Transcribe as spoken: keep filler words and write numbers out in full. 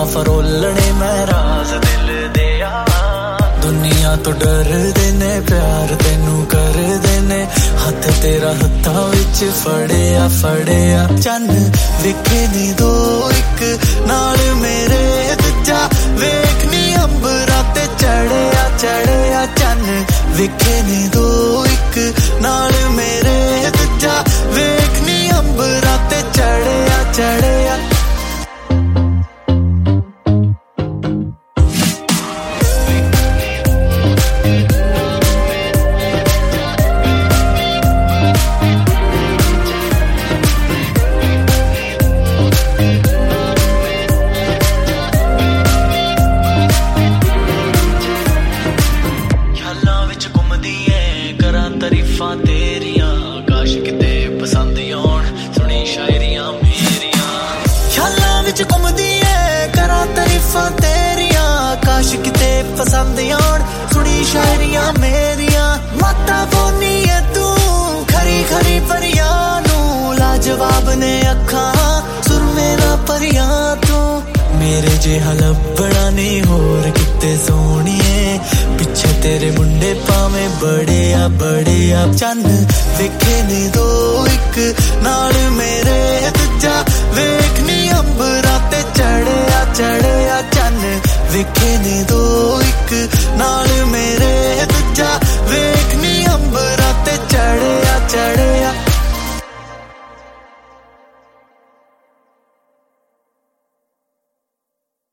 फरोलने मैं राज दिल दिया दुनिया तो डरदे ने प्यार तेनू करदे ने हथ तेरा हत्थां विच फड़िया फड़िया चन्न विखे नी दो इक नाल मेरे दूजा वेखनी अंबरां ते चढ़िया चढ़िया चन्न विखे नी दो इक नाल मेरे दूजा वेखनी अंबरां ते चढ़िया चढ़िया पसंद आउण सुनी शायरियां मेरियां माता बोनी है तू खरी खरी परियां नू लाजवाब ने अखां सुर मेरा परियां तू मेरे जिहा लभना नहीं होर किते सोहणीए पिछे तेरे मुंडे पावे बड़े आ बड़े आ चन्न वेखे नी दो इक नाल मेरे दूजा वेखनी अंबरां ते चढ़िया चढ़िया चन्न वेखे नी दो इक नाल